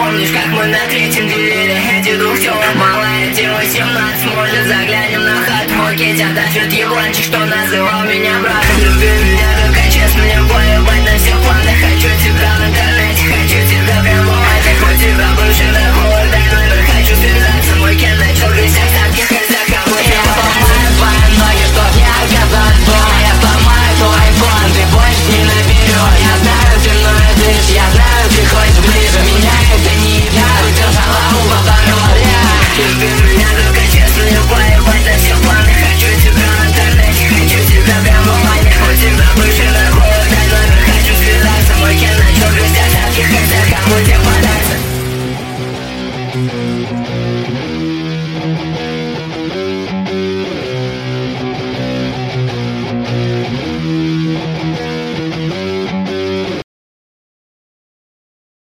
помнишь, как мы на третьем делили эти двух тел? Малая тебе 18, может заглянем на хату? Окей, тебя тащит ебланчик, что называл меня братом. Люби меня только честно, мне поебать на все планы. Хочу тебя в интернете